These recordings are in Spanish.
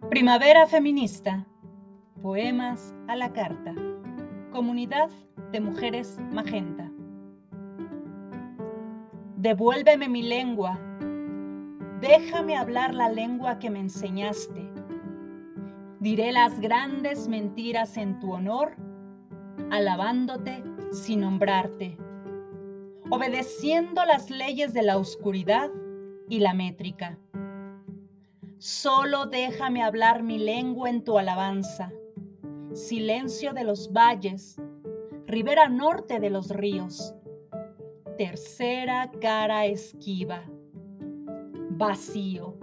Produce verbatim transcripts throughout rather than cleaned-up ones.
Primavera feminista. Poemas a la carta. Comunidad de Mujeres Magenta. Devuélveme mi lengua. Déjame hablar la lengua que me enseñaste. Diré las grandes mentiras en tu honor, alabándote sin nombrarte, obedeciendo las leyes de la oscuridad y la métrica. Solo déjame hablar mi lengua en tu alabanza, silencio de los valles, ribera norte de los ríos, tercera cara esquiva, vacío.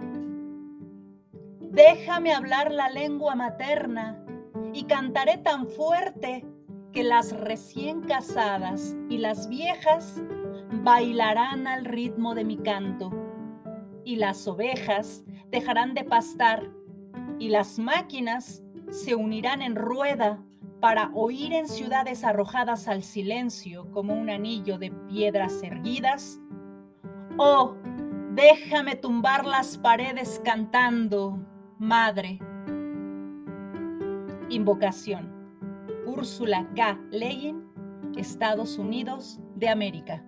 Déjame hablar la lengua materna y cantaré tan fuerte que las recién casadas y las viejas bailarán al ritmo de mi canto, y las ovejas dejarán de pastar y las máquinas se unirán en rueda para oír en ciudades arrojadas al silencio como un anillo de piedras erguidas. Oh, déjame tumbar las paredes cantando, madre. Invocación. Ursula K. Le Guin, Estados Unidos de América.